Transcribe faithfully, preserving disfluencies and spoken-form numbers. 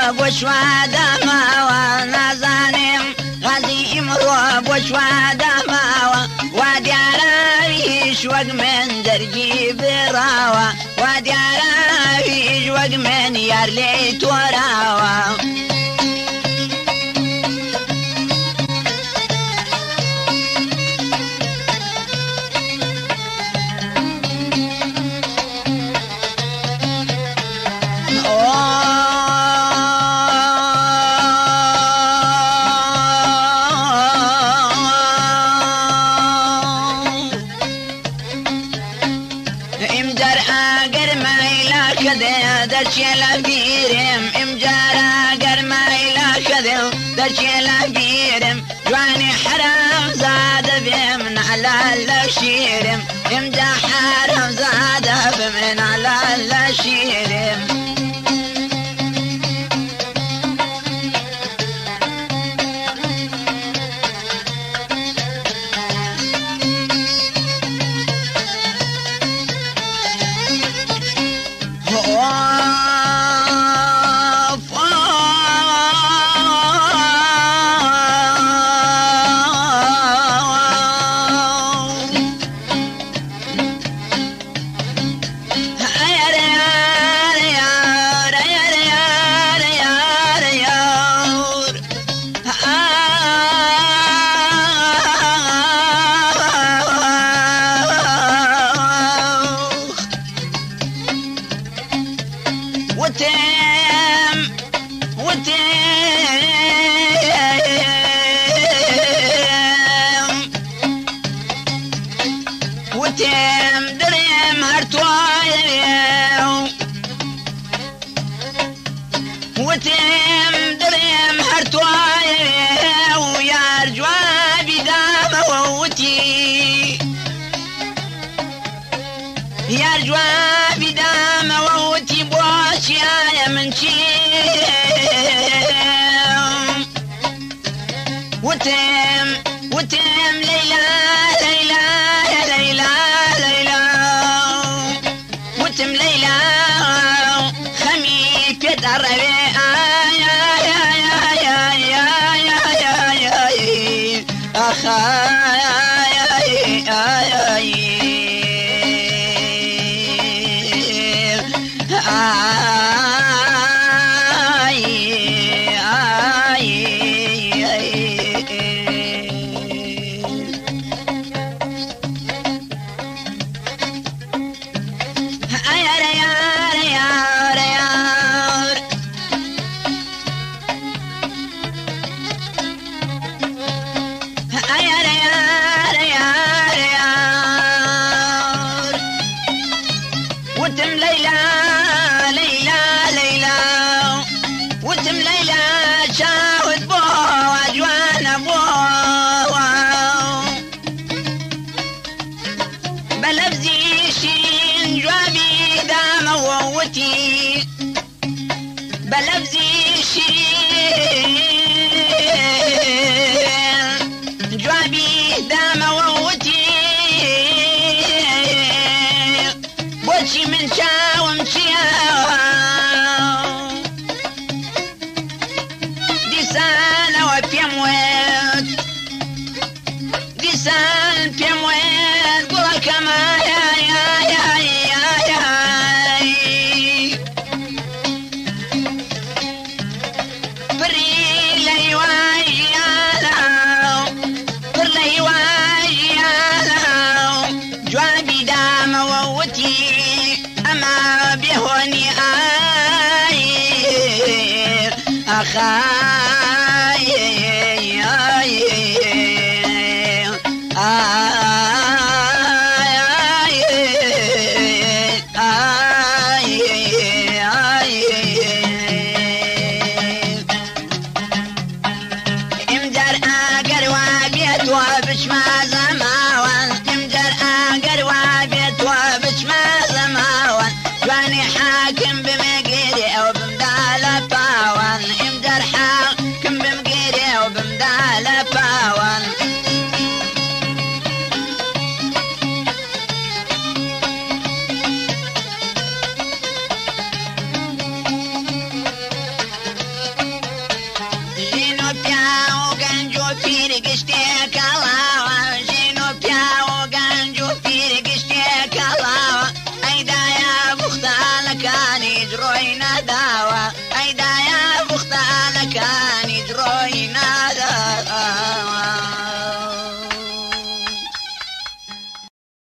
وشوادا ماوا نازانم غازي امرو وشوادا ماوا وادي عراويش وق من درجي براوا وادي عراويش وق من يارلي توراوا درشيلا بيرم امجارا قرمايلا كذل درشيلا بيرم جواني حرام زاد بمن على الشيرم امجا حرام زاد بمن على الشيرم وتم وتم وتم دريم هرتوايو وتم دريم هرتوايو يا رجوابي دام ووتي يا رجوابي دام ووتي يا من شيم وتم وتم ليلى ليلى يا ليلى ليلى وتم ليلى خميس يدار يا يا يا يا يا يا يا يا اخا يا يا يا وتم ليلى ليلى ليلى وتم ليلى شاهد بو واجوان بو بلفزي شين جوابي دام ووتي بلفزي شين جوابي دام ووتي بوشي من شا ومشيا ديسان وفيم ويت ديسان فيم ويت قرى كما يا يا يا يا يا فري لي واجيالا فري واجيالا جوابي دام ووتي أما بهوني آي أخا